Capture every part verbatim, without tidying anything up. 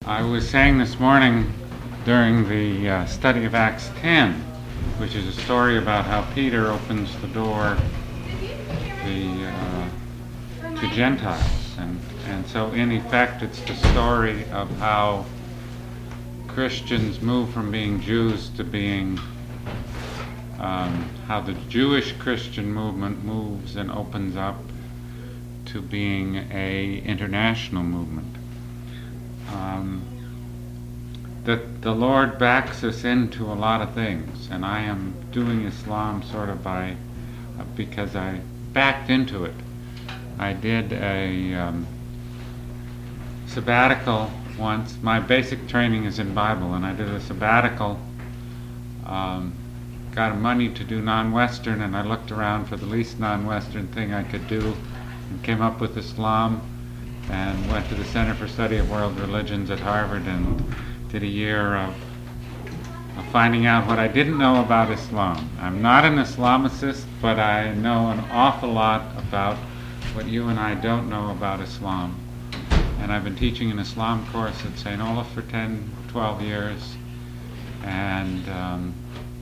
I was saying this morning during the uh, study of Acts ten, which is a story about how Peter opens the door the, uh, to Gentiles. And, and so in effect it's the story of how Christians move from being Jews to being, um, how the Jewish Christian movement moves and opens up to being a international movement. Um, that the Lord backs us into a lot of things, and I am doing Islam sort of by uh, because I backed into it. I did a um, sabbatical once. My basic training is in Bible, and I did a sabbatical. Um, got money to do non-Western, and I looked around for the least non-Western thing I could do, and came up with Islam, and went to the Center for Study of World Religions at Harvard and did a year of, of finding out what I didn't know about Islam. I'm not an Islamicist, but I know an awful lot about what you and I don't know about Islam. And I've been teaching an Islam course at Saint Olaf for ten, twelve years, and um,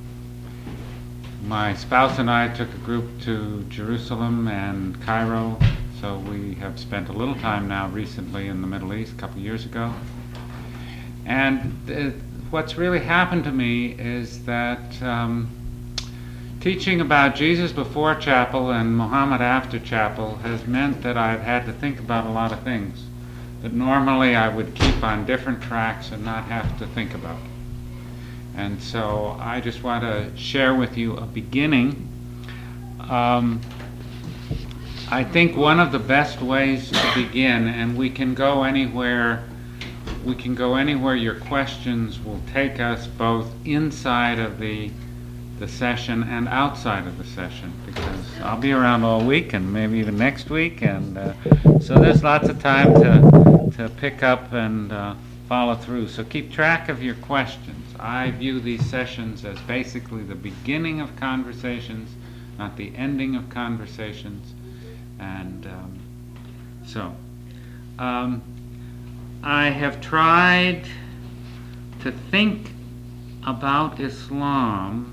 my spouse and I took a group to Jerusalem and Cairo. So we have spent a little time now recently in the Middle East, a couple of years ago. And th- what's really happened to me is that um, teaching about Jesus before chapel and Muhammad after chapel has meant that I've had to think about a lot of things that normally I would keep on different tracks and not have to think about. And so I just want to share with you a beginning. Um, I think one of the best ways to begin, and we can go anywhere, we can go anywhere your questions will take us, both inside of the the session and outside of the session, because I'll be around all week and maybe even next week, and uh, so there's lots of time to to pick up and uh, follow through. So keep track of your questions. I view these sessions as basically the beginning of conversations, not the ending of conversations. And um, so, um, I have tried to think about Islam,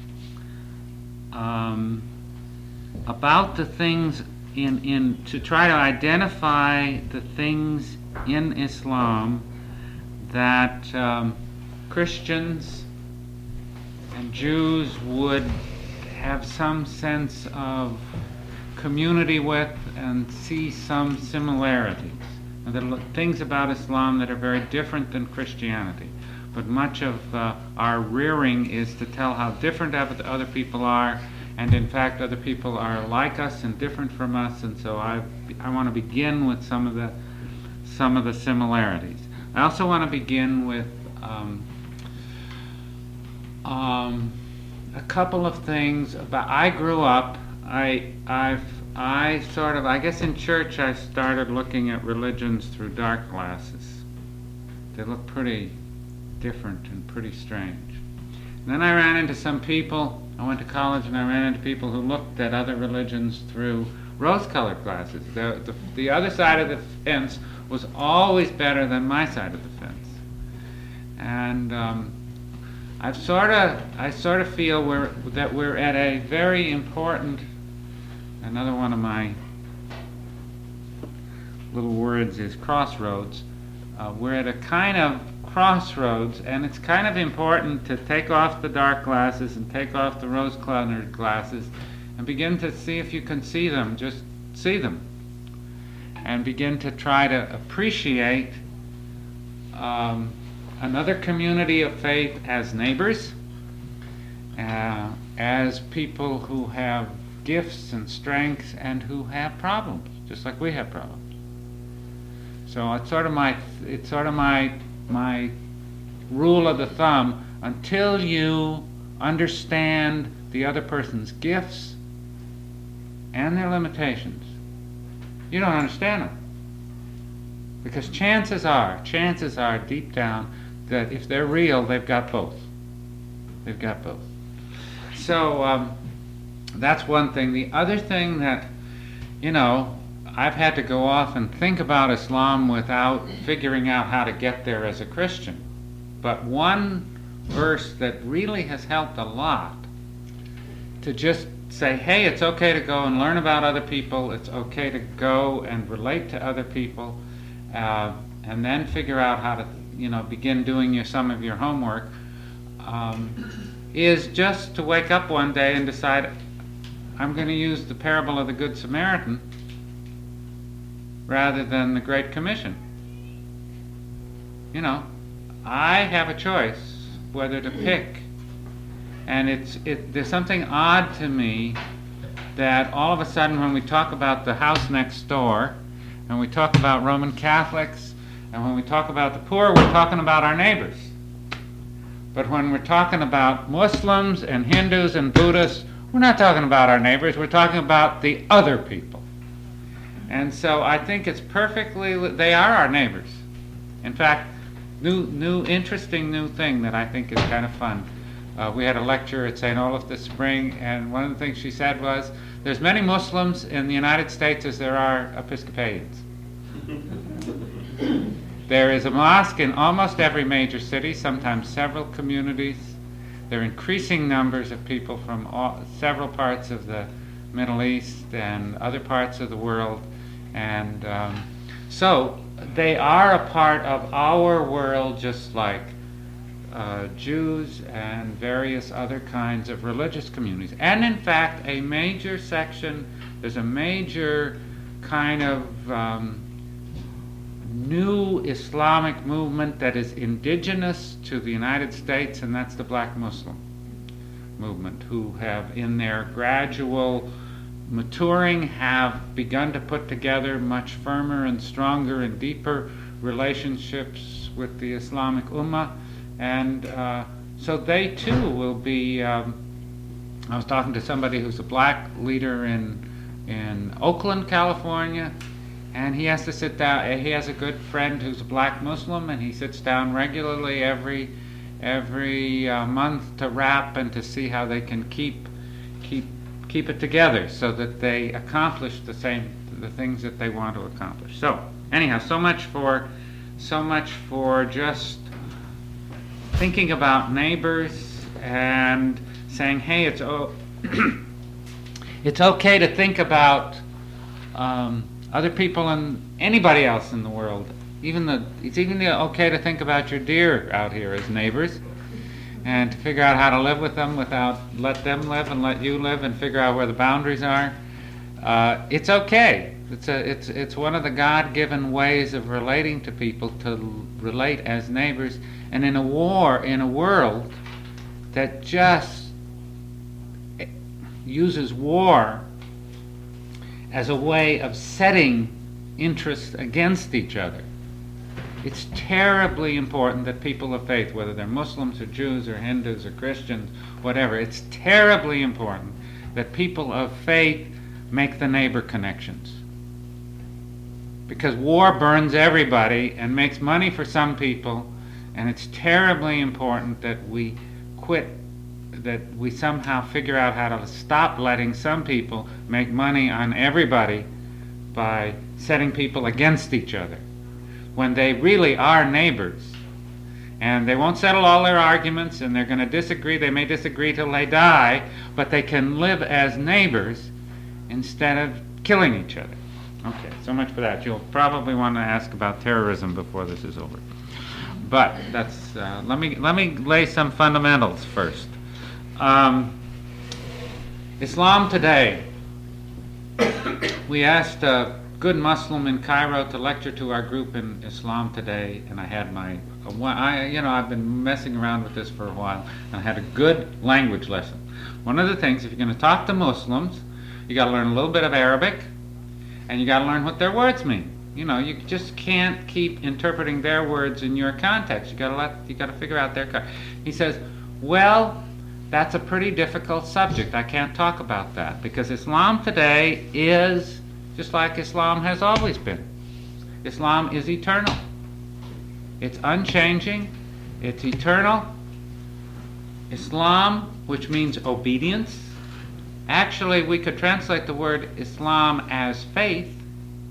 um, about the things in, in, to try to identify the things in Islam that um, Christians and Jews would have some sense of community with and see some similarities. And there are things about Islam that are very different than Christianity. But much of uh, our rearing is to tell how different other people are, and in fact other people are like us and different from us, and so I I want to begin with some of the some of the similarities. I also want to begin with um, um, a couple of things about. I grew up. I I've I sort of I guess in church I started looking at religions through dark glasses. They look pretty different and pretty strange. And then I ran into some people. I went to college and I ran into people who looked at other religions through rose-colored glasses. The, the the other side of the fence was always better than my side of the fence. And um, I've sort of I sort of feel we're that we're at a very important. Another one of my little words is crossroads. Uh, we're at a kind of crossroads, and it's kind of important to take off the dark glasses and take off the rose-colored glasses and begin to see if you can see them, just see them, and begin to try to appreciate um, another community of faith as neighbors, uh, as people who have gifts and strengths and who have problems, just like we have problems. So it's sort of my it's sort of my my rule of the thumb. Until you understand the other person's gifts and their limitations, you don't understand them. Because chances are, chances are deep down that if they're real, they've got both. They've got both. So um, that's one thing. The other thing that, you know, I've had to go off and think about Islam without figuring out how to get there as a Christian. But one verse that really has helped a lot to just say, hey, it's okay to go and learn about other people, it's okay to go and relate to other people, uh, and then figure out how to, you know, begin doing your, some of your homework, um, is just to wake up one day and decide, I'm going to use the parable of the Good Samaritan rather than the Great Commission. You know, I have a choice whether to pick. And it's it, there's something odd to me that all of a sudden when we talk about the house next door, and we talk about Roman Catholics, and when we talk about the poor, we're talking about our neighbors. But when we're talking about Muslims and Hindus and Buddhists, we're not talking about our neighbors, we're talking about the other people. And so I think it's perfectly, they are our neighbors. In fact, new, new, interesting new thing that I think is kind of fun. Uh, we had a lecture at Saint Olaf this spring, and one of the things she said was, there's many Muslims in the United States as there are Episcopalians. There is a mosque in almost every major city, sometimes several communities. There are increasing numbers of people from all, several parts of the Middle East and other parts of the world. And um, so they are a part of our world, just like uh, Jews and various other kinds of religious communities. And in fact, a major section, there's a major kind of um, new Islamic movement that is indigenous to the United States, and that's the Black Muslim movement, who have in their gradual maturing have begun to put together much firmer and stronger and deeper relationships with the Islamic Ummah. And uh, so they too will be, um, I was talking to somebody who's a black leader in, in Oakland, California, and he has to sit down, he has a good friend who's a black Muslim, and he sits down regularly every every uh, month to rap and to see how they can keep keep keep it together so that they accomplish the same the things that they want to accomplish. So anyhow, so much for so much for just thinking about neighbors and saying, hey, it's oh, it's okay to think about um, other people and anybody else in the world. Even the it's even okay to think about your deer out here as neighbors, and to figure out how to live with them without let them live and let you live, and figure out where the boundaries are. Uh, it's okay. It's a it's it's one of the God-given ways of relating to people, to l- relate as neighbors. And in a war, in a world that just uses war as a way of setting interests against each other, it's terribly important that people of faith, whether they're Muslims or Jews or Hindus or Christians, whatever, it's terribly important that people of faith make the neighbor connections. Because war burns everybody and makes money for some people, and it's terribly important that we quit, that we somehow figure out how to stop letting some people make money on everybody by setting people against each other, when they really are neighbors. And they won't settle all their arguments, and they're going to disagree. They may disagree till they die, but they can live as neighbors instead of killing each other. Okay, so much for that. You'll probably want to ask about terrorism before this is over. But that's uh, let me let me lay some fundamentals first. Um, Islam today. We asked a good Muslim in Cairo to lecture to our group in Islam Today, and I had my, I, you know, I've been messing around with this for a while, and I had a good language lesson. One of the things, if you're going to talk to Muslims, you got to learn a little bit of Arabic, and you got to learn what their words mean. You know, you just can't keep interpreting their words in your context. You got to let, you got to figure out their context. He says, well, that's a pretty difficult subject. I can't talk about that because Islam today is just like Islam has always been. Islam is eternal. It's unchanging. It's eternal. Islam, which means obedience. Actually, we could translate the word Islam as faith,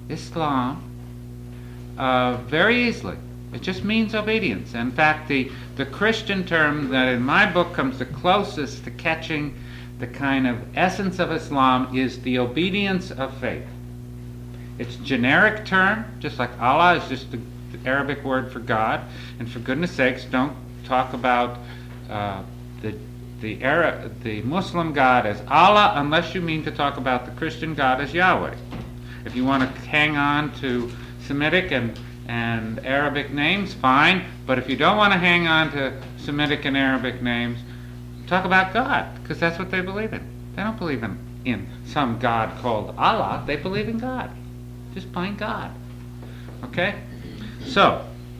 Islam uh, very easily. It just means obedience. In fact, the, the Christian term that in my book comes the closest to catching the kind of essence of Islam is the obedience of faith. It's a generic term, just like Allah is just the, the Arabic word for God. And for goodness sakes, don't talk about uh, the the Arab, the Muslim God as Allah unless you mean to talk about the Christian God as Yahweh. If you want to hang on to Semitic and and Arabic names, fine. But if you don't want to hang on to Semitic and Arabic names, talk about God, because that's what they believe in. They don't believe in, in some God called Allah. They believe in God. Just plain God. Okay? So,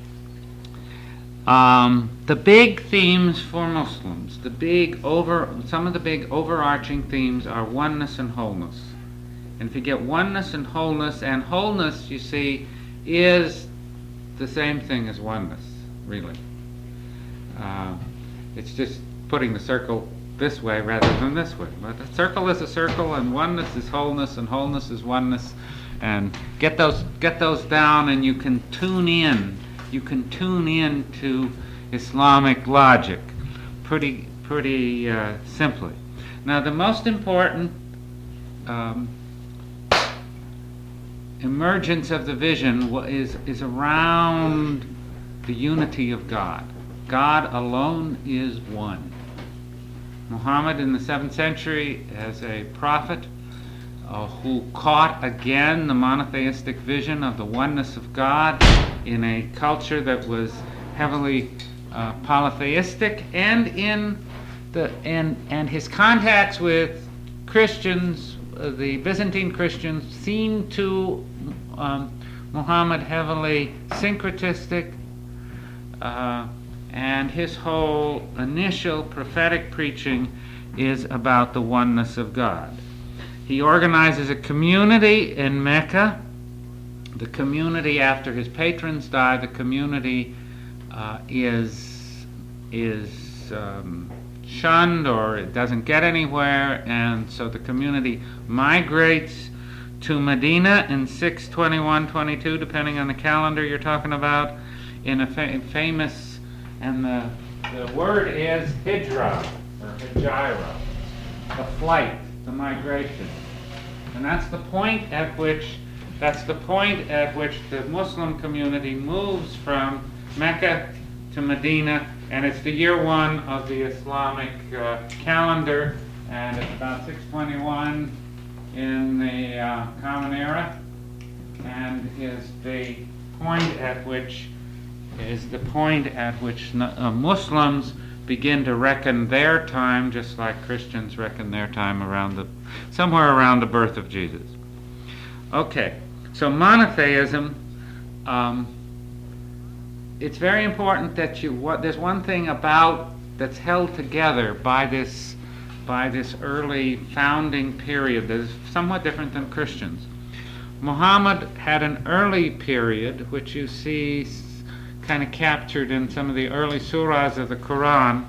um, the big themes for Muslims, the big over, some of the big overarching themes are oneness and wholeness. And if you get oneness and wholeness, and wholeness, you see, is the same thing as oneness, really. Uh, it's just putting the circle this way rather than this way. But a circle is a circle, and oneness is wholeness, and wholeness is oneness. And get those get those down, and you can tune in. You can tune in to Islamic logic pretty pretty uh, simply. Now, the most important um, emergence of the vision is is around the unity of God. God alone is one. Muhammad in the seventh century as a prophet uh, who caught again the monotheistic vision of the oneness of God in a culture that was heavily uh, polytheistic, and in the and and his contacts with Christians, uh, the Byzantine Christians, seemed to um, Muhammad heavily syncretistic. Uh, And his whole initial prophetic preaching is about the oneness of God. He organizes a community in Mecca. The community, after his patrons die, the community uh, is is um, shunned, or it doesn't get anywhere, and so the community migrates to Medina in six twenty-one twenty-two, depending on the calendar you're talking about, in a fa- famous. And the, the word is hijra, or hijira, the flight, the migration. And that's the point at which, that's the point at which the Muslim community moves from Mecca to Medina, and it's the year one of the Islamic uh, calendar, and it's about six twenty-one in the uh, Common Era, and is the point at which is the point at which uh, Muslims begin to reckon their time, just like Christians reckon their time around the, somewhere around the birth of Jesus. Okay, so monotheism, um, it's very important that you, what, there's one thing about, that's held together by this, by this early founding period that is somewhat different than Christians. Muhammad had an early period, which you see kind of captured in some of the early surahs of the Quran,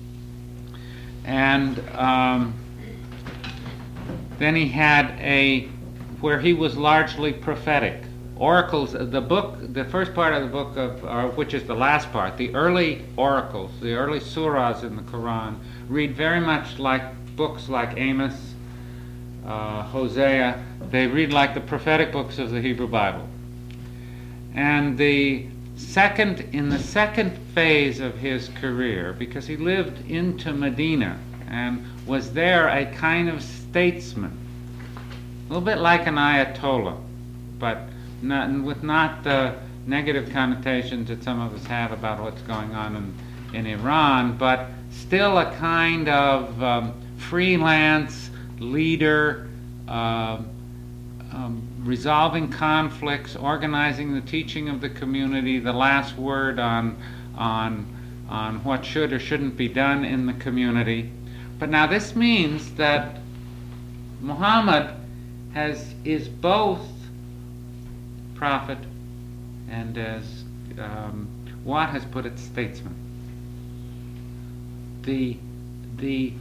and um, then he had a where he was largely prophetic. Oracles, the book, the first part of the book of, uh, which is the last part, the early oracles, the early surahs in the Quran read very much like books like Amos, uh, Hosea. They read like the prophetic books of the Hebrew Bible. And the Second, in the second phase of his career, because he lived into Medina and was there a kind of statesman, a little bit like an Ayatollah, but not, with not the negative connotations that some of us have about what's going on in, in Iran, but still a kind of um, freelance leader, uh, um, resolving conflicts, organizing the teaching of the community, the last word on on on what should or shouldn't be done in the community. But now this means that Muhammad has is both prophet and, as um, Watt has put it, statesman. The the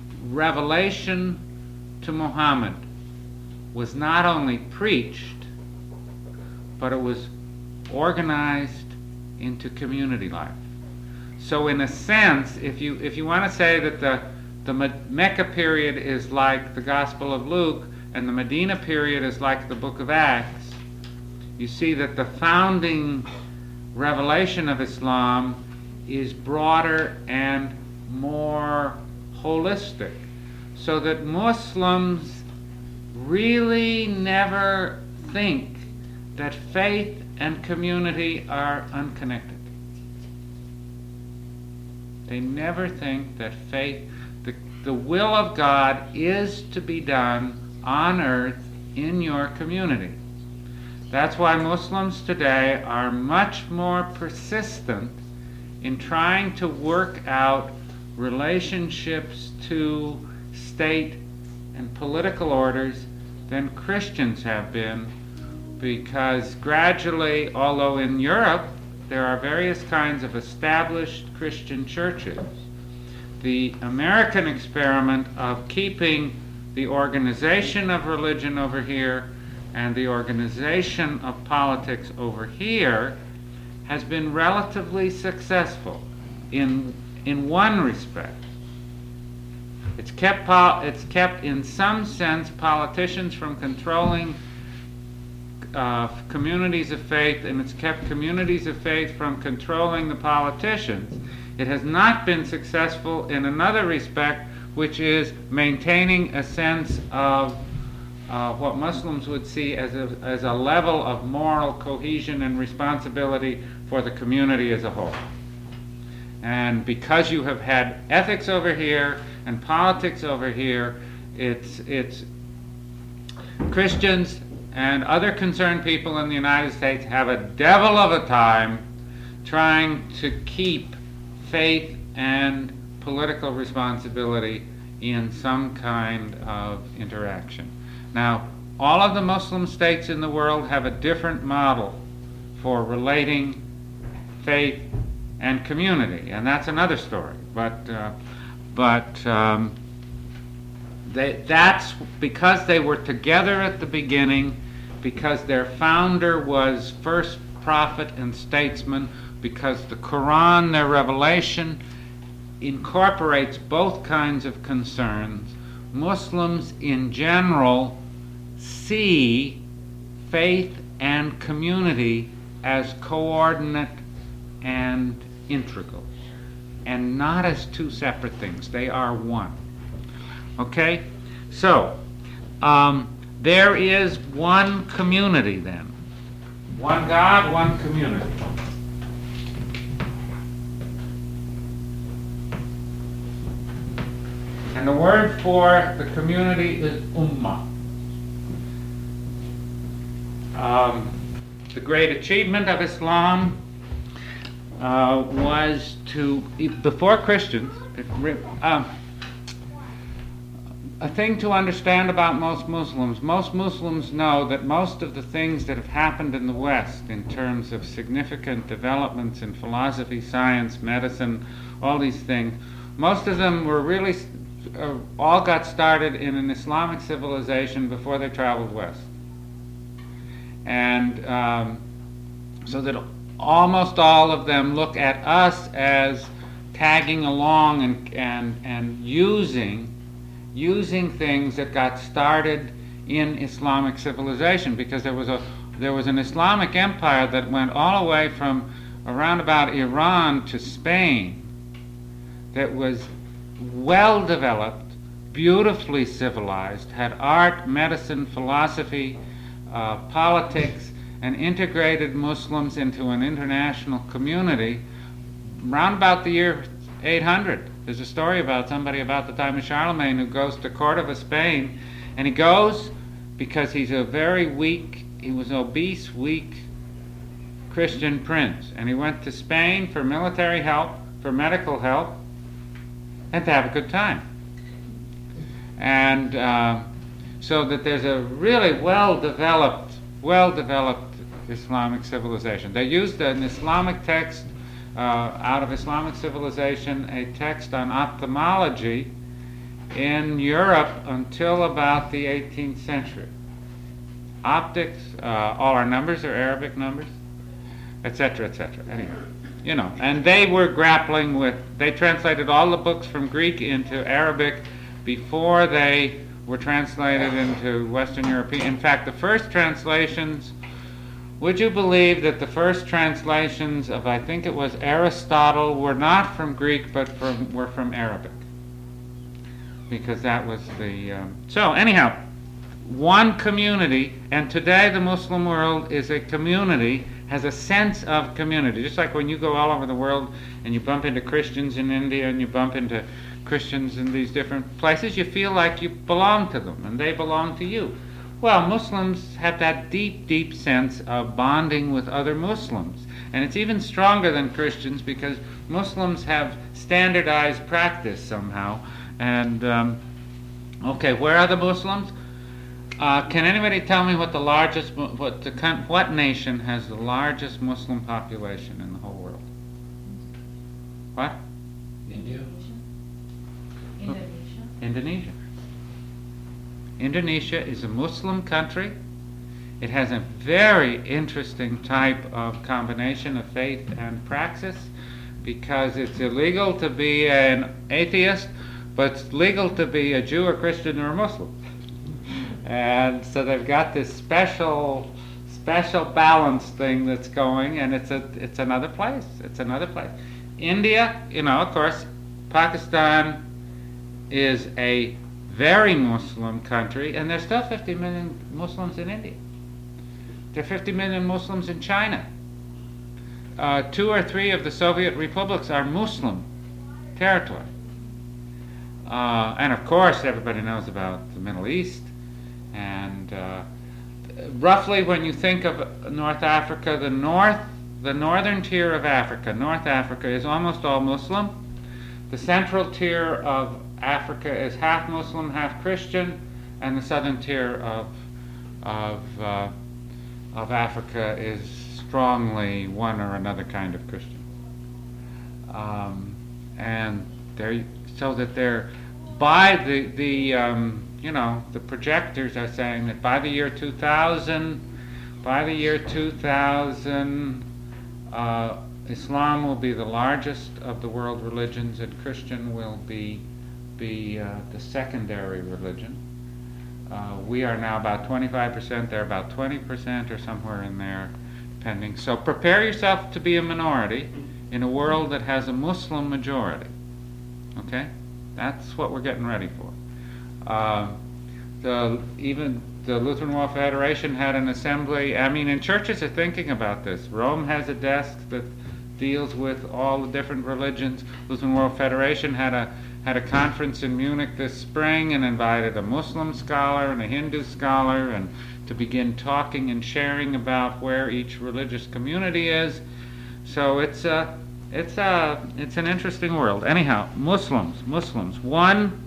revelation to Muhammad was not only preached, but it was organized into community life. So in a sense, if you if you want to say that the the Mecca period is like the Gospel of Luke and the Medina period is like the Book of Acts, you see that the founding revelation of Islam is broader and more holistic, so that Muslims really never think that faith and community are unconnected. They never think that faith, the, the will of God is to be done on earth in your community. That's why Muslims today are much more persistent in trying to work out relationships to state and political orders than Christians have been, because gradually, although in Europe there are various kinds of established Christian churches, the American experiment of keeping the organization of religion over here and the organization of politics over here has been relatively successful in in one respect. It's kept pol- it's kept in some sense politicians from controlling uh, communities of faith, and it's kept communities of faith from controlling the politicians. It has not been successful in another respect, which is maintaining a sense of uh, what Muslims would see as a, as a level of moral cohesion and responsibility for the community as a whole. And because you have had ethics over here and politics over here, it's it's Christians and other concerned people in the United States have a devil of a time trying to keep faith and political responsibility in some kind of interaction. Now, all of the Muslim states in the world have a different model for relating faith and community, and that's another story. But uh, but um, they, that's because they were together at the beginning, because their founder was first prophet and statesman, because the Quran, their revelation, incorporates both kinds of concerns. Muslims in general see faith and community as coordinate and integral, and not as two separate things. They are one. Okay? So, um, there is one community then. One God, one community. And the word for the community is ummah. Um, the great achievement of Islam uh, was to, before Christians, um, a thing to understand about most Muslims. Most Muslims know that most of the things that have happened in the West in terms of significant developments in philosophy, science, medicine, all these things, most of them were really uh, all got started in an Islamic civilization before they traveled west. And um, so that almost all of them look at us as tagging along and and and using using things that got started in Islamic civilization, because there was a there was an Islamic empire that went all the way from around about Iran to Spain, that was well developed, beautifully civilized, had art, medicine, philosophy, uh, politics, and integrated Muslims into an international community round about the year eight hundred. There's a story about somebody about the time of Charlemagne who goes to Cordova, Spain, and he goes because he's a very weak, he was an obese, weak Christian prince, and he went to Spain for military help, for medical help, and to have a good time. And uh, so that there's a really well-developed, well-developed Islamic civilization. They used an Islamic text uh, out of Islamic civilization, a text on ophthalmology in Europe until about the eighteenth century. optics, uh, all our numbers are Arabic numbers, et cetera, et cetera. Anyway, you know, and they were grappling with, they translated all the books from Greek into Arabic before they were translated into Western European. In fact, the first translations, would you believe that the first translations of, I think it was Aristotle, were not from Greek, but from, were from Arabic? Because that was the... Um, so, anyhow, one community, and today the Muslim world is a community, has a sense of community. Just like when you go all over the world and you bump into Christians in India and you bump into Christians in these different places, you feel like you belong to them and they belong to you. Well, Muslims have that deep, deep sense of bonding with other Muslims. And it's even stronger than Christians because Muslims have standardized practice somehow. And, um, okay, where are the Muslims? Uh, can anybody tell me what the largest, what the what nation has the largest Muslim population in the whole world? What? India. Indonesia. Indonesia. Indonesia is a Muslim country. It has a very interesting type of combination of faith and praxis because it's illegal to be an atheist, but it's legal to be a Jew or Christian or a Muslim. And so they've got this special special balance thing that's going, and it's a it's another place. It's another place. India, you know, of course, Pakistan is a very Muslim country, and there's still fifty million Muslims in India. There are fifty million Muslims in China. Uh, two or three of the Soviet republics are Muslim territory. Uh, and of course, everybody knows about the Middle East. And uh, roughly, when you think of North Africa, the north, the northern tier of Africa, North Africa, is almost all Muslim. The central tier of Africa is half Muslim, half Christian, and the southern tier of of uh, of Africa is strongly one or another kind of Christian. Um, and they're so that they're by the the um, you know, the projectors are saying that by the year two thousand, by the year two thousand, uh, Islam will be the largest of the world religions, and Christian will be be uh, the secondary religion. Uh, we are now about twenty-five percent; they're about twenty percent, or somewhere in there, depending. So prepare yourself to be a minority in a world that has a Muslim majority. Okay, that's what we're getting ready for. Uh, the even the Lutheran World Federation had an assembly. I mean, and churches are thinking about this. Rome has a desk that deals with all the different religions. Lutheran World Federation had a had a conference in Munich this spring and invited a Muslim scholar and a Hindu scholar and to begin talking and sharing about where each religious community is. So it's a it's a it's an interesting world. Anyhow, Muslims, Muslims, one.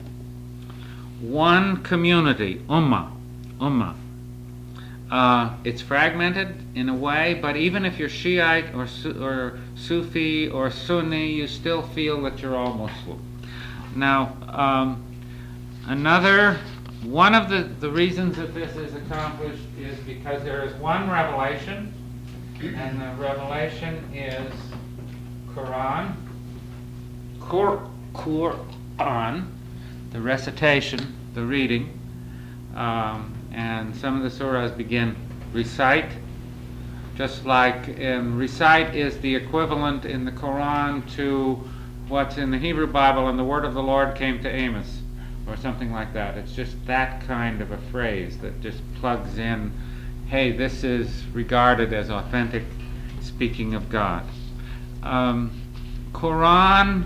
One community, ummah, ummah. Uh, it's fragmented in a way, but even if you're Shiite or, Su- or Sufi or Sunni, you still feel that you're all Muslim. Now, um, another, one of the, the reasons that this is accomplished is because there is one revelation, and the revelation is Quran, Qur, Quran, the recitation, the reading, um, and some of the surahs begin recite, just like in recite is the equivalent in the Quran to what's in the Hebrew Bible, and the word of the Lord came to Amos, or something like that. It's just that kind of a phrase that just plugs in, hey, this is regarded as authentic speaking of God. Um, Quran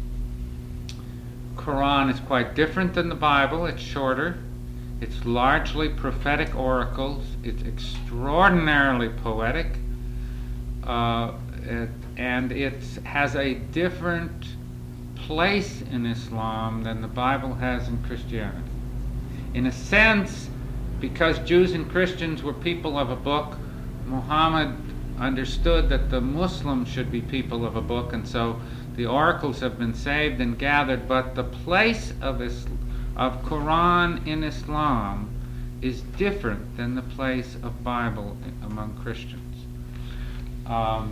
Quran is quite different than the Bible. It's shorter. It's largely prophetic oracles. It's extraordinarily poetic. Uh, it, and it has a different place in Islam than the Bible has in Christianity. In a sense, because Jews and Christians were people of a book, Muhammad understood that the Muslims should be people of a book, and so the oracles have been saved and gathered, but the place of Islam, of Quran in Islam is different than the place of Bible among Christians. Um,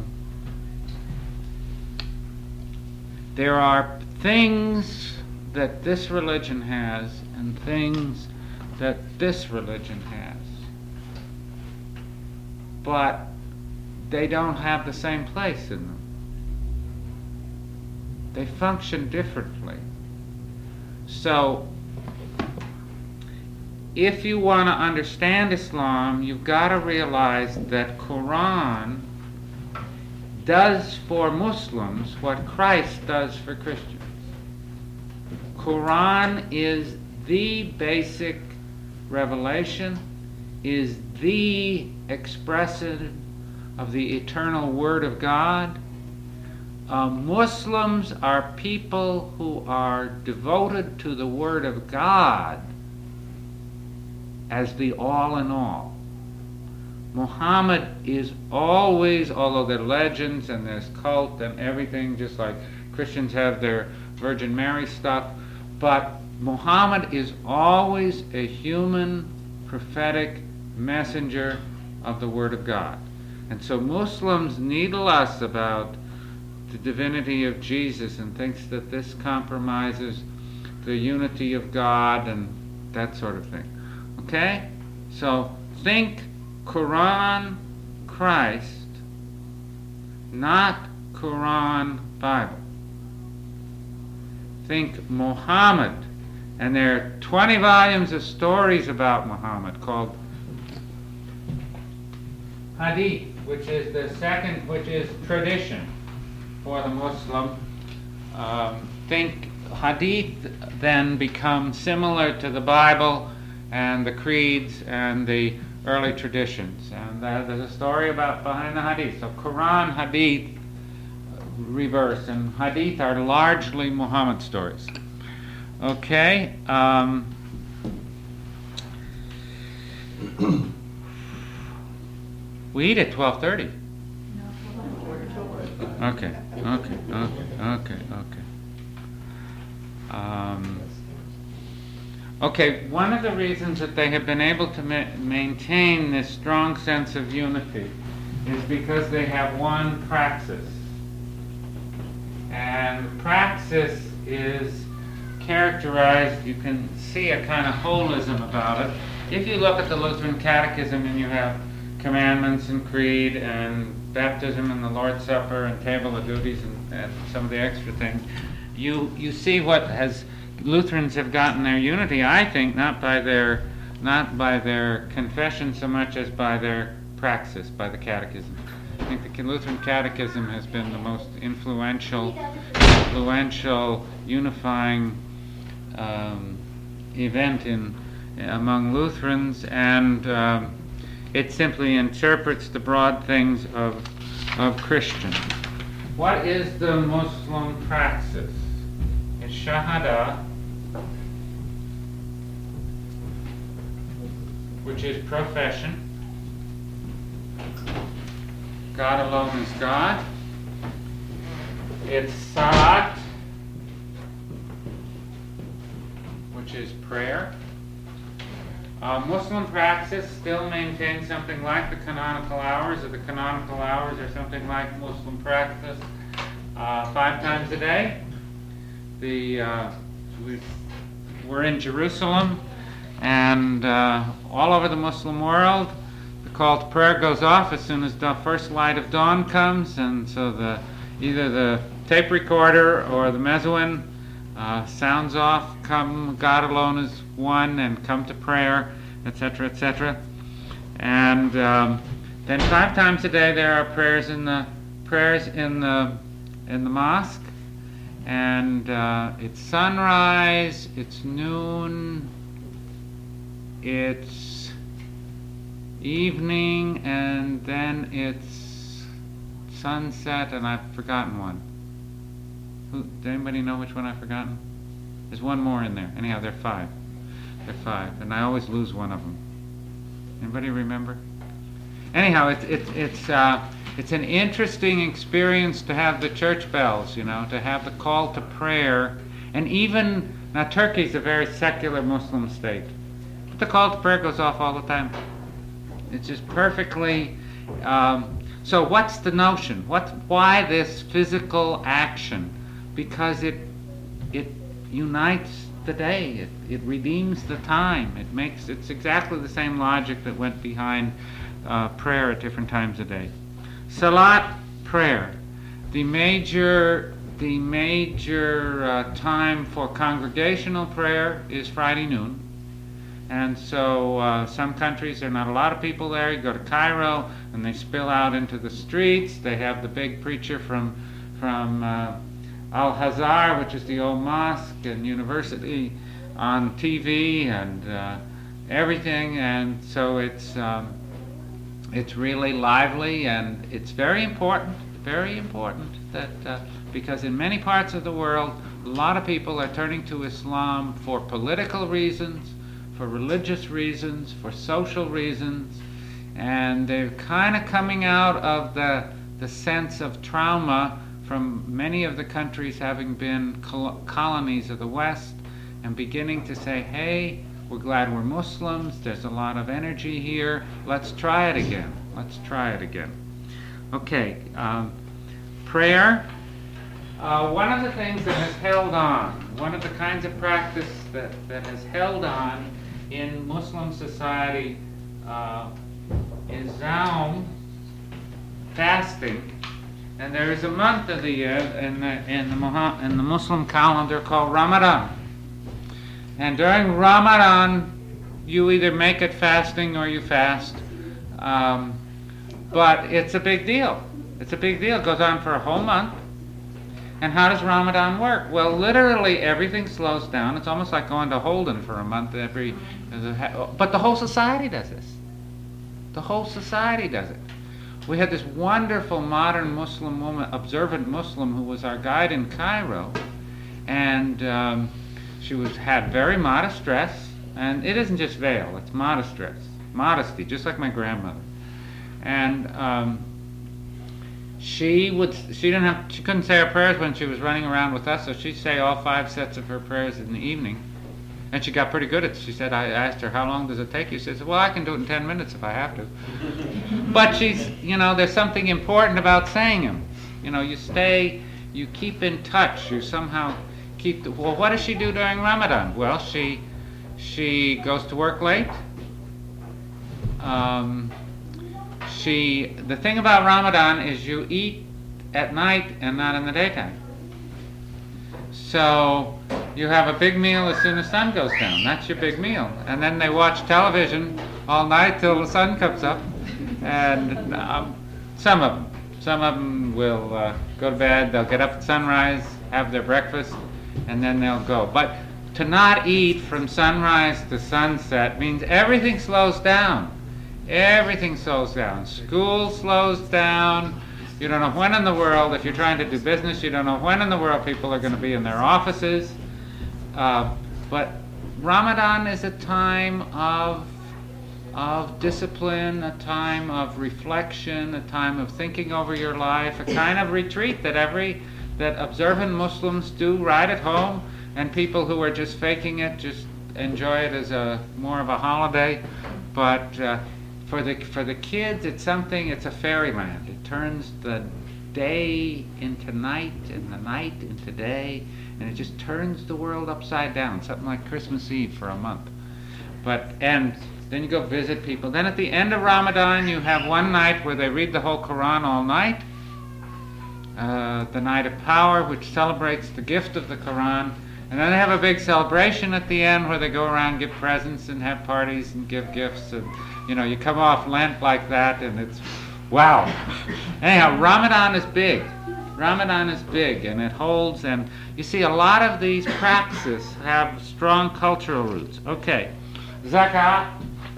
there are things that this religion has and things that this religion has, but they don't have the same place in them. They function differently. So, if you want to understand Islam, you've got to realize that Quran does for Muslims what Christ does for Christians. Quran is the basic revelation, is the expression of the eternal Word of God. Uh, Muslims are people who are devoted to the Word of God as the all in all. Muhammad is always, although there are legends and there's cult and everything, just like Christians have their Virgin Mary stuff, but Muhammad is always a human prophetic messenger of the Word of God. And so Muslims needle us about the divinity of Jesus and thinks that this compromises the unity of God and that sort of thing. Okay? So think Quran, Christ, not Quran, Bible. Think Muhammad, and there are twenty volumes of stories about Muhammad called Hadith, which is the second, which is tradition for the Muslim. Um, think Hadith then becomes similar to the Bible and the creeds and the early traditions. And uh, there's a story about behind the Hadith. So Quran, Hadith, reverse, and Hadith are largely Muhammad stories. Okay. Um, we eat at twelve thirty. Okay, okay, okay, okay, okay. Um, okay, one of the reasons that they have been able to ma- maintain this strong sense of unity is because they have one praxis. And praxis is characterized, you can see a kind of holism about it. If you look at the Lutheran Catechism and you have commandments and creed and baptism and the Lord's Supper and table of duties and, and some of the extra things, you you see what has Lutherans have gotten their unity, I think, not by their not by their confession so much as by their praxis, by the Catechism. I think the Lutheran Catechism has been the most influential, influential, unifying um, event in among Lutherans, and um, it simply interprets the broad things of of Christians. What is the Muslim praxis? It's Shahada, which is profession. God alone is God. It's Salat, which is prayer. Uh, Muslim praxis still maintains something like the canonical hours, or the canonical hours are something like Muslim practice uh, five times a day. The uh, we, we're in Jerusalem, and uh, all over the Muslim world, the call to prayer goes off as soon as the first light of dawn comes, and so the either the tape recorder or the mezzouin uh, sounds off, come, God alone is one, and come to prayer, et cetera, et cetera. And um, then five times a day there are prayers in the prayers in the in the mosque, and uh, it's sunrise, it's noon, it's evening, and then it's sunset, and I've forgotten one. Who, does anybody know which one I've forgotten? There's one more in there. Anyhow, there are five. There are five, and I always lose one of them. Anybody remember? Anyhow, it's it's it's uh, it's an interesting experience to have the church bells, you know, to have the call to prayer, and even now Turkey's a very secular Muslim state. But the call to prayer goes off all the time. It's just perfectly. Um, so what's the notion? What? Why this physical action? Because it it unites the day. It, it redeems the time. It makes. It's exactly the same logic that went behind uh, prayer at different times of day. Salat, prayer. The major the major uh, time for congregational prayer is Friday noon. And so uh, some countries, there are not a lot of people there. You go to Cairo, and they spill out into the streets. They have the big preacher from from uh, Al-Azhar, which is the old mosque and university, on T V and uh, everything. And so it's um, it's really lively, and it's very important, very important that uh, because in many parts of the world, a lot of people are turning to Islam for political reasons, for religious reasons, for social reasons, and they're kind of coming out of the the sense of trauma from many of the countries having been col- colonies of the West, and beginning to say, hey, we're glad we're Muslims, there's a lot of energy here, let's try it again, let's try it again. Okay, um, prayer. Uh, one of the things that has held on, one of the kinds of practice that, that has held on in Muslim society uh, is Zawm, fasting, and there is a month of the year in the in the, Muhammad, in the Muslim calendar called Ramadan. And during Ramadan, you either make it fasting or you fast, um, but it's a big deal. It's a big deal. It goes on for a whole month. And how does Ramadan work? Well, literally everything slows down. It's almost like going to Holden for a month every. But the whole society does this. The whole society does it. We had this wonderful modern Muslim woman, observant Muslim, who was our guide in Cairo, and um, she was had very modest dress, and it isn't just veil; it's modest dress, modesty, just like my grandmother, and. Um, She would. She didn't have. She couldn't say her prayers when she was running around with us, so she'd say all five sets of her prayers in the evening, and she got pretty good at it. She said, I asked her, "How long does it take you?" She said, "Well, I can do it in ten minutes if I have to." But she's, you know, there's something important about saying them. You know, you stay, you keep in touch. You somehow keep. The, well, what does she do during Ramadan? Well, she she goes to work late. Um, She, the thing about Ramadan is you eat at night and not in the daytime. So you have a big meal as soon as sun goes down. That's your big meal. And then they watch television all night till the sun comes up. And um, some of them, some of them will uh, go to bed. They'll get up at sunrise, have their breakfast, and then they'll go. But to not eat from sunrise to sunset means everything slows down. Everything slows down. School slows down. You don't know when in the world, if you're trying to do business, you don't know when in the world people are going to be in their offices. Uh, but Ramadan is a time of of discipline, a time of reflection, a time of thinking over your life, a kind of retreat that every that observant Muslims do right at home, and people who are just faking it just enjoy it as a more of a holiday. But uh, For the for the kids, it's something. It's a fairyland. It turns the day into night, and the night into day, and it just turns the world upside down. Something like Christmas Eve for a month. But and then you go visit people. Then at the end of Ramadan, you have one night where they read the whole Quran all night. Uh, the night of power, which celebrates the gift of the Quran. And then they have a big celebration at the end where they go around, give presents, and have parties and give gifts. And you know, you come off Lent like that, and it's wow. Anyhow, Ramadan is big. Ramadan is big, and it holds. And you see, a lot of these practices have strong cultural roots. Okay, Zakat.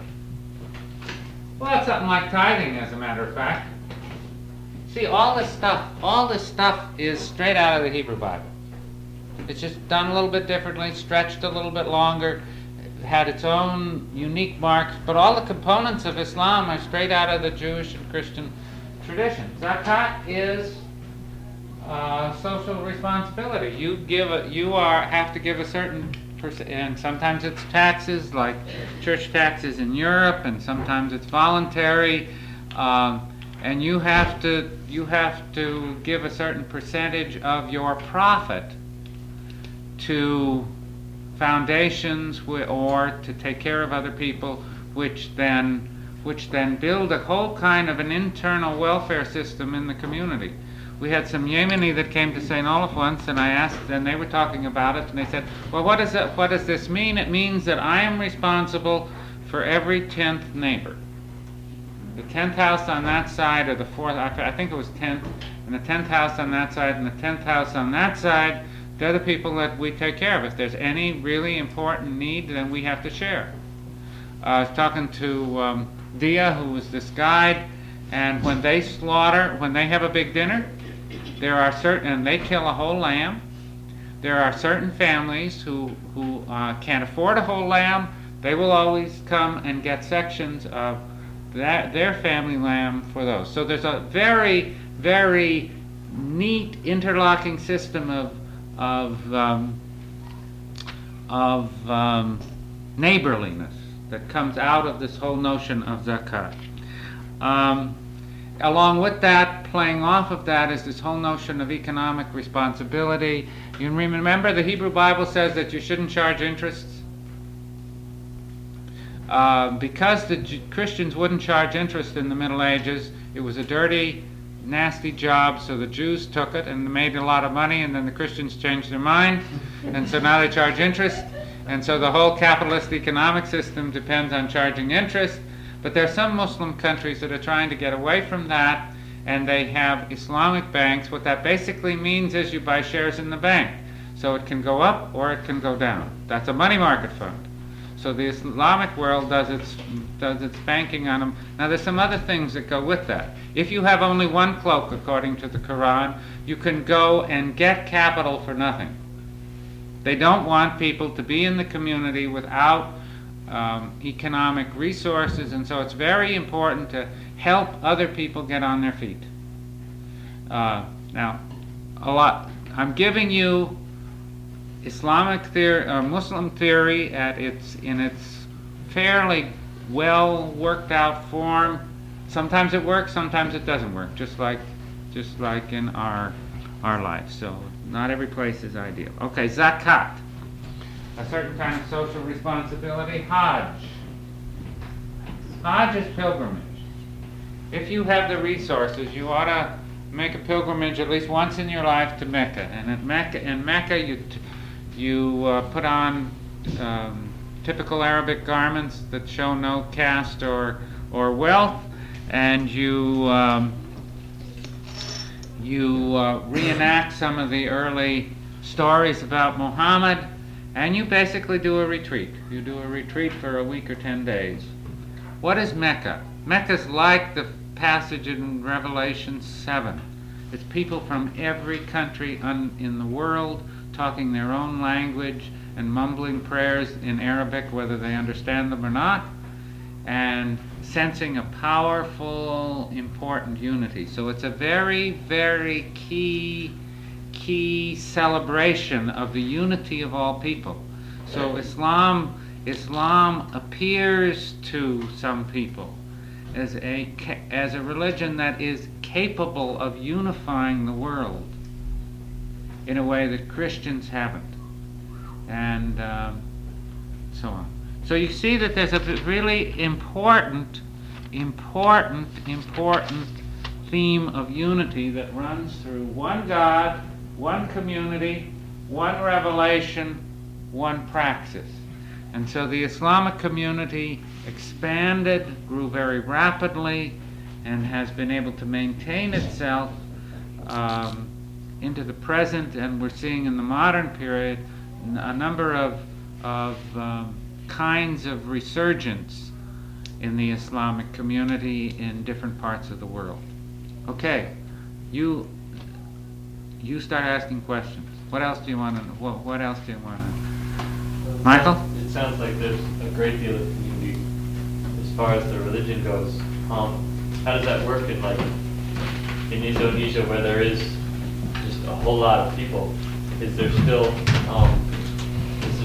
Well, that's something like tithing, as a matter of fact. See, all this stuff, all this stuff is straight out of the Hebrew Bible. It's just done a little bit differently, stretched a little bit longer, had its own unique marks, but all the components of Islam are straight out of the Jewish and Christian tradition. Zakat is uh, social responsibility. You give a, you are have to give a certain perc- and sometimes it's taxes, like church taxes in Europe, and sometimes it's voluntary, um, and you have to you have to give a certain percentage of your profit to foundations wh- or to take care of other people, which then which then build a whole kind of an internal welfare system in the community. We had some Yemeni that came to Saint Olaf once, and I asked, and they were talking about it, and they said, well, what does that, what does this mean? It means that I am responsible for every tenth neighbor. The tenth house on that side, or the fourth, I think it was tenth, and the tenth house on that side, and the tenth house on that side, they're the people that we take care of. If there's any really important need, then we have to share. Uh, I was talking to um, Dia, who was this guide, and when they slaughter, when they have a big dinner, there are certain, and they kill a whole lamb. There are certain families who who uh, can't afford a whole lamb. They will always come and get sections of that their family lamb for those. So there's a very very neat interlocking system of of um, of um, neighborliness that comes out of this whole notion of zakat. Um, Along with that, playing off of that, is this whole notion of economic responsibility. You remember the Hebrew Bible says that you shouldn't charge interest? Uh, because the J- Christians wouldn't charge interest in the Middle Ages, it was a dirty, nasty job, so the Jews took it and made a lot of money, and then the Christians changed their mind, and so now they charge interest, and so the whole capitalist economic system depends on charging interest. But there are some Muslim countries that are trying to get away from that, and they have Islamic banks. What that basically means is you buy shares in the bank. So it can go up or it can go down. That's a money market fund. So the Islamic world does its does its banking on them. Now there's some other things that go with that. If you have only one cloak, according to the Quran, you can go and get capital for nothing. They don't want people to be in the community without Um, economic resources, and so it's very important to help other people get on their feet. Uh, now, a lot. I'm giving you Islamic theory, uh, Muslim theory at its in its fairly well worked out form. Sometimes it works, sometimes it doesn't work. Just like, just like in our our life. So not every place is ideal. Okay, zakat. A certain kind of social responsibility. Hajj. Hajj is pilgrimage. If you have the resources, you ought to make a pilgrimage at least once in your life to Mecca. And at Mecca, in Mecca, you t- you uh, put on um, typical Arabic garments that show no caste or or wealth, and you um, you uh, reenact some of the early stories about Muhammad. And you basically do a retreat. You do a retreat for a week or ten days. What is Mecca? Mecca's like the passage in Revelation seven. It's people from every country un- in the world talking their own language and mumbling prayers in Arabic, whether they understand them or not, and sensing a powerful, important unity. So it's a very, very key key celebration of the unity of all people. So Islam Islam appears to some people as a as a religion that is capable of unifying the world in a way that Christians haven't, and um, so on. So you see that there's a really important, important, important theme of unity that runs through one God, one community, one revelation, one praxis. And so the Islamic community expanded, grew very rapidly, and has been able to maintain itself um, into the present, and we're seeing in the modern period a number of, of um, kinds of resurgence in the Islamic community in different parts of the world. Okay, you you start asking questions. What else do you want to know? What, what else do you want to know? Michael? It sounds like there's a great deal of community as far as the religion goes. Um, how does that work in like in Indonesia, where there is just a whole lot of people? Is there still um, is there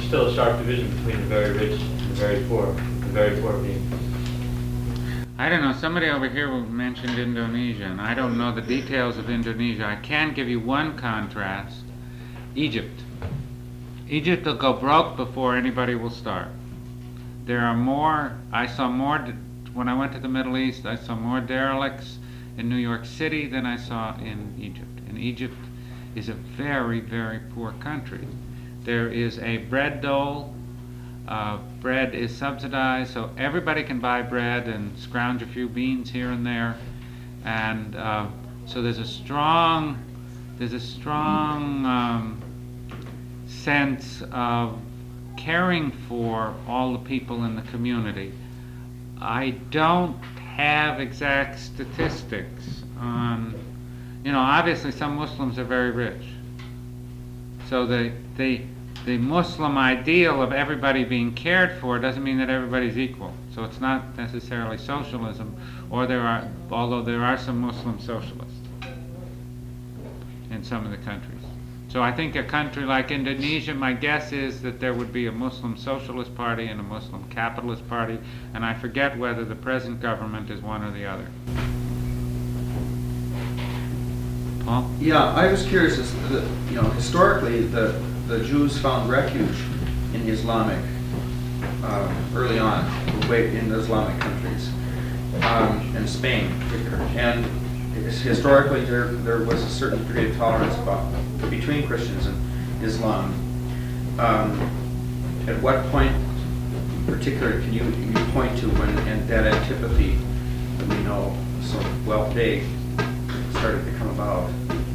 there's still a sharp division between the very rich and the very poor, the very poor being. I don't know, somebody over here mentioned Indonesia, and I don't know the details of Indonesia. I can give you one contrast. Egypt. Egypt will go broke before anybody will start. There are more, I saw more, when I went to the Middle East, I saw more derelicts in New York City than I saw in Egypt. And Egypt is a very, very poor country. There is a bread dole. Uh, bread is subsidized, so everybody can buy bread and scrounge a few beans here and there. And uh, so there's a strong, there's a strong um, sense of caring for all the people in the community. I don't have exact statistics on, you know, obviously some Muslims are very rich. So the, the, the Muslim ideal of everybody being cared for doesn't mean that everybody's equal. So it's not necessarily socialism, or there are, although there are some Muslim socialists in some of the countries. So I think a country like Indonesia, my guess is that there would be a Muslim Socialist Party and a Muslim Capitalist Party, and I forget whether the present government is one or the other. Paul? Yeah, I was curious, as to the, you know, historically the, the Jews found refuge in Islamic, um, early on, way in the Islamic countries, um, in Spain in particular. And historically there, there was a certain degree of tolerance about, between Christians and Islam. Um, at what point in particular can you, you point to when and that antipathy that we know so well today started to come about?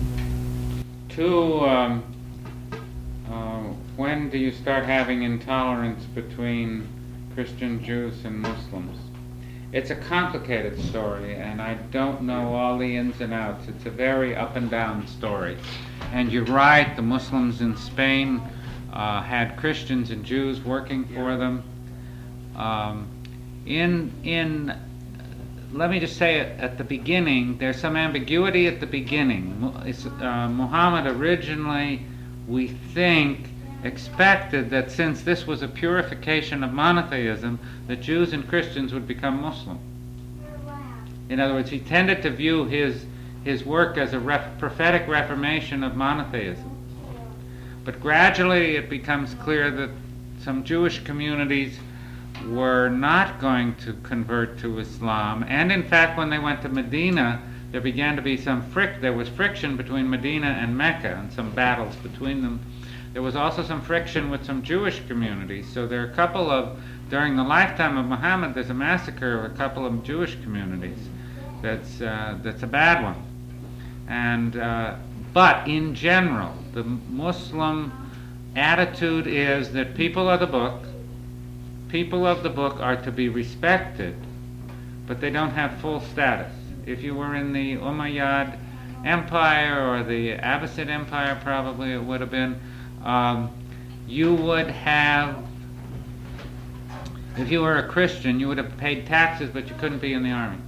To, um, uh, when do you start having intolerance between Christian Jews and Muslims? It's a complicated story, and I don't know all the ins and outs. It's a very up and down story. And you're right, the Muslims in Spain uh, had Christians and Jews working for them. Um, in, in, let me just say it at the beginning, there's some ambiguity at the beginning. It's, uh, Muhammad originally, we think, expected that since this was a purification of monotheism, that Jews and Christians would become Muslim. In other words, he tended to view his his work as a ref- prophetic reformation of monotheism. But gradually it becomes clear that some Jewish communities were not going to convert to Islam, and in fact when they went to Medina, there began to be some fric- there was friction between Medina and Mecca, and some battles between them. There was also some friction with some Jewish communities. So there are a couple of, during the lifetime of Muhammad, there's a massacre of a couple of Jewish communities. That's uh, that's a bad one. And uh, but in general, the Muslim attitude is that people of the book, people of the book are to be respected, but they don't have full status. If you were in the Umayyad Empire or the Abbasid Empire, probably it would have been, um, you would have, if you were a Christian, you would have paid taxes, but you couldn't be in the army.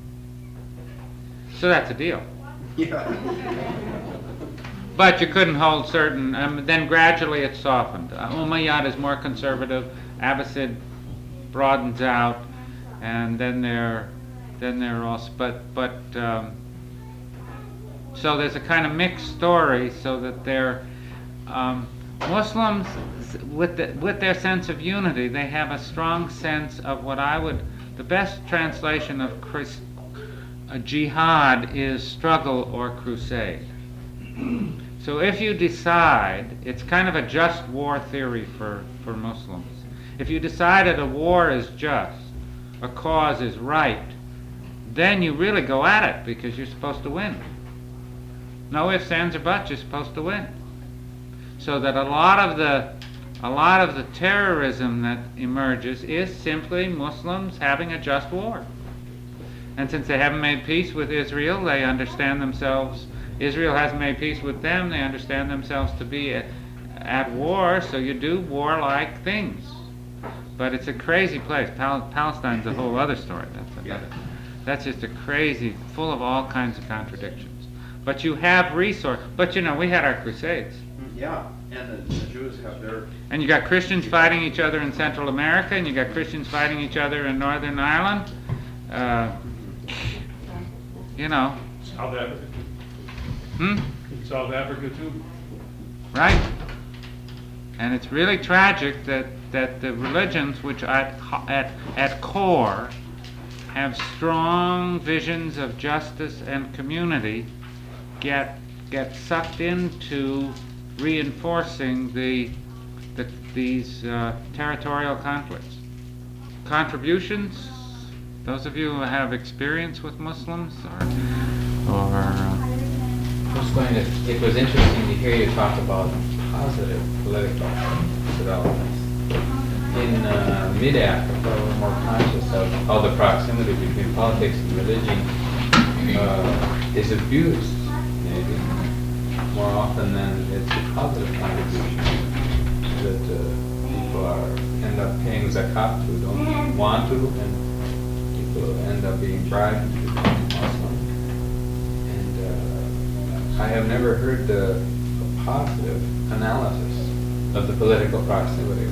So that's a deal. Yeah. But you couldn't hold certain, um, then gradually it softened. Uh, Umayyad is more conservative, Abbasid broadens out, and then they're, then they're also, but, but, um, so there's a kind of mixed story, so that they're, um, Muslims, with, the, with their sense of unity, they have a strong sense of what I would, the best translation of Christ, a jihad is struggle or crusade. So if you decide, it's kind of a just war theory for, for Muslims. If you decide that a war is just, a cause is right, then you really go at it because you're supposed to win. No ifs, ands, or buts, you're supposed to win. So that a lot of the a lot of the terrorism that emerges is simply Muslims having a just war. And since they haven't made peace with Israel, they understand themselves, Israel hasn't made peace with them, they understand themselves to be at, at war, so you do warlike things. But it's a crazy place. Pal- Palestine's a whole other story. That's, another, that's just a crazy, full of all kinds of contradictions. But you have resource. But you know, we had our crusades. Mm-hmm. Yeah, and the, the Jews have their, And you got Christians fighting each other in Central America, and you got Christians fighting each other in Northern Ireland. Uh, you know, South Africa. hmm? South Africa too. Right? And it's really tragic that, that the religions, which at, at, at core have strong visions of justice and community, get get sucked into reinforcing the, the these uh, territorial conflicts. Contributions? Those of you who have experience with Muslims, or, or uh, I was going to, it was interesting to hear you talk about positive political developments. In uh, mid-Africa, we're more conscious of how the proximity between politics and religion uh, is abused, maybe, more often than it's a positive contribution that uh, people are, end up paying zakat who don't want to, and people end up being bribed to become Muslim. And uh, I have never heard the, a positive analysis of the political proximity.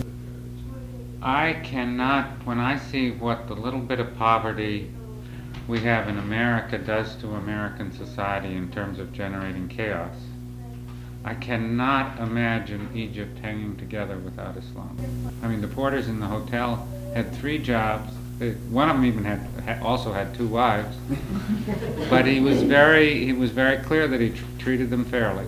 I cannot, when I see what the little bit of poverty we have in America does to American society in terms of generating chaos, I cannot imagine Egypt hanging together without Islam. I mean, the porters in the hotel had three jobs. They- One of them even had, had also had two wives, but he was very he was very clear that he tr- treated them fairly,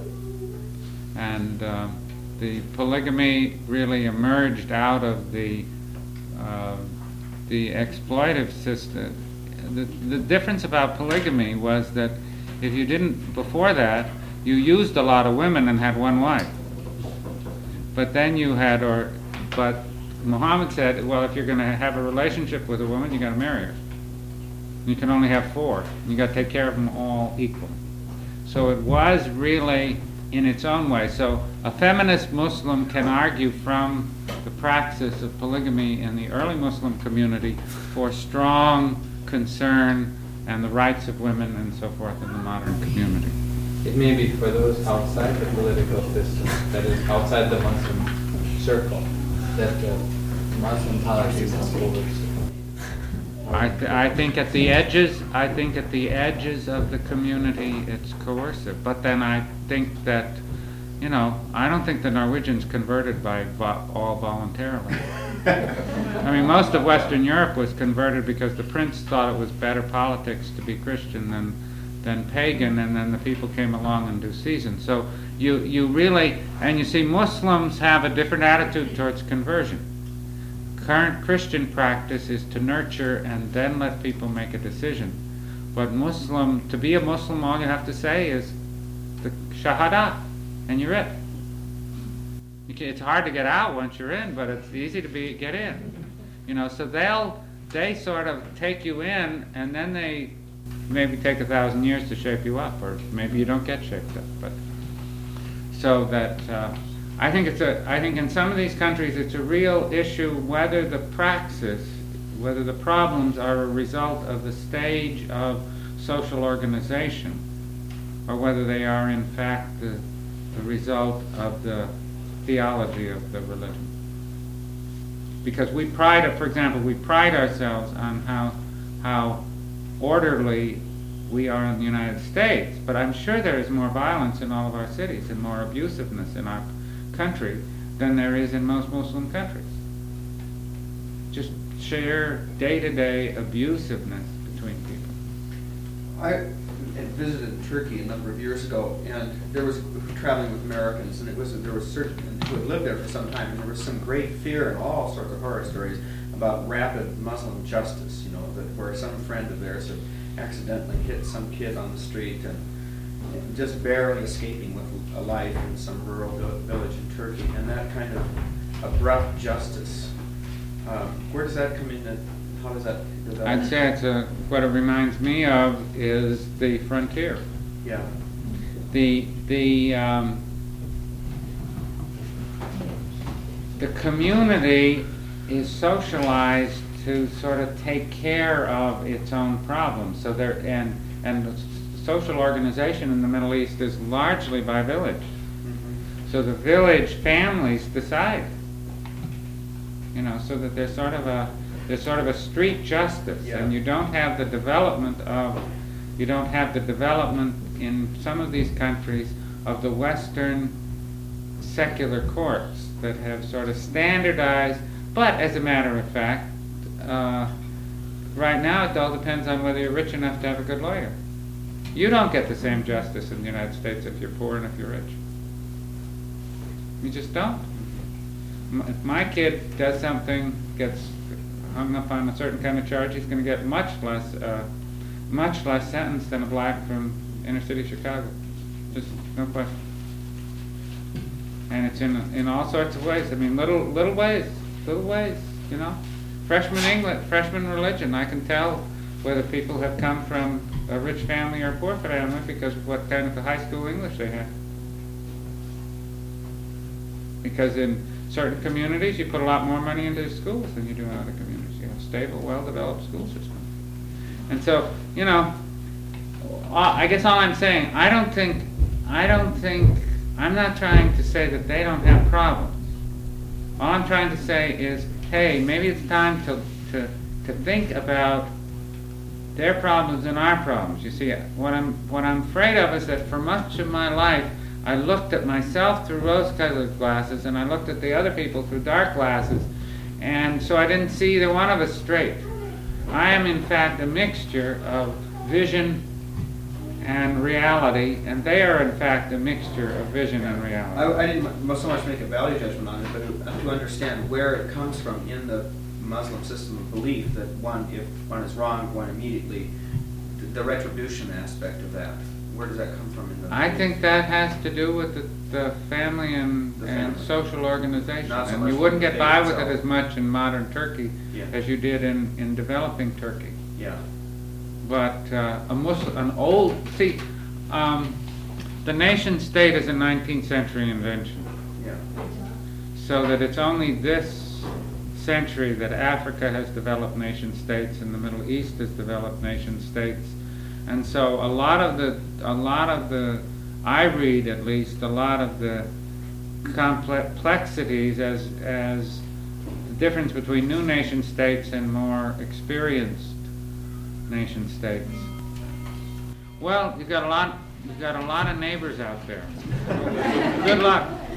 and um, the polygamy really emerged out of the uh, the exploitive system. The, the difference about polygamy was that if you didn't, before that, you used a lot of women and had one wife. But then you had, or, but Muhammad said, well, if you're going to have a relationship with a woman, you got to marry her. You can only have four. You got to take care of them all equally. So it was really in its own way. So a feminist Muslim can argue from the praxis of polygamy in the early Muslim community for strong concern and the rights of women and so forth in the modern community. It may be for those outside the political system, that is, outside the Muslim circle, that uh, Muslim politics is over. I, th- I think at the edges, I think at the edges of the community, it's coercive. But then I think that, you know, I don't think the Norwegians converted by vo- all voluntarily. I mean, most of Western Europe was converted because the prince thought it was better politics to be Christian than than pagan, and then the people came along in due season. So you you really, and you see, Muslims have a different attitude towards conversion. Current Christian practice is to nurture and then let people make a decision. But Muslim, to be a Muslim, all you have to say is the Shahada, and you're it. You can, it's hard to get out once you're in, but it's easy to be get in. You know, so they'll they sort of take you in, and then they maybe take a thousand years to shape you up, or maybe you don't get shaped up. But so that. Uh, I think it's a. I think in some of these countries it's a real issue whether the praxis, whether the problems are a result of the stage of social organization, or whether they are in fact the, the result of the theology of the religion. Because we pride, for example, we pride ourselves on how how orderly we are in the United States, but I'm sure there is more violence in all of our cities and more abusiveness in our country than there is in most Muslim countries. Just sheer day-to-day abusiveness between people. I had visited Turkey a number of years ago, and there was traveling with Americans, and it was there was certain who had lived there for some time, and there was some great fear and all sorts of horror stories about rapid Muslim justice. You know, that where some friend of theirs had accidentally hit some kid on the street and just barely escaping with a life in some rural village in Turkey, and that kind of abrupt justice. Um, where does that come in? And how does that develop? I'd say it's a, what it reminds me of is the frontier. Yeah. The the um, the community is socialized to sort of take care of its own problems. So there and and the social organization in the Middle East is largely by village. Mm-hmm. So the village families decide. You know, so that there's sort of a, there's sort of a street justice, Yeah. and you don't have the development of, you don't have the development in some of these countries of the Western secular courts that have sort of standardized, but as a matter of fact, uh, right now it all depends on whether you're rich enough to have a good lawyer. You don't get the same justice in the United States if you're poor and if you're rich. You just don't. M- If my kid does something, gets hung up on a certain kind of charge, he's going to get much less, uh, much less sentence than a black from inner city Chicago. Just no question. And it's in in all sorts of ways. I mean, little little ways, little ways. You know, freshman English, freshman religion. I can tell whether people have come from a rich family or a poor family because of what kind of high school English they had. Because in certain communities, you put a lot more money into schools than you do in other communities. You have stable, well-developed school systems. And so, you know, I guess all I'm saying, I don't think, I don't think, I'm not trying to say that they don't have problems. All I'm trying to say is, hey, maybe it's time to, to, to think about their problems and our problems. You see, what I'm, what I'm afraid of is that for much of my life, I looked at myself through rose-colored glasses, and I looked at the other people through dark glasses, and so I didn't see either one of us straight. I am, in fact, a mixture of vision and reality, and they are, in fact, a mixture of vision and reality. I, I didn't m- so much make a value judgment on it, but to understand where it comes from in the Muslim system of belief that one, if one is wrong, one immediately, the, the retribution aspect of that. Where does that come from in the I belief? think that has to do with the, the family and, The and family. social organization. Not so And much you wouldn't the get by faith with it itself. as much in modern Turkey Yeah. as you did in, in developing Turkey. Yeah. But uh, a Muslim, an old, see, um, the nation state is a nineteenth century invention. Yeah. So that it's only this century that Africa has developed nation states and the Middle East has developed nation states. And so a lot of the, a lot of the, I read at least, a lot of the complexities as, as the difference between new nation states and more experienced nation states. Well, you've got a lot, you've got a lot of neighbors out there. Good luck.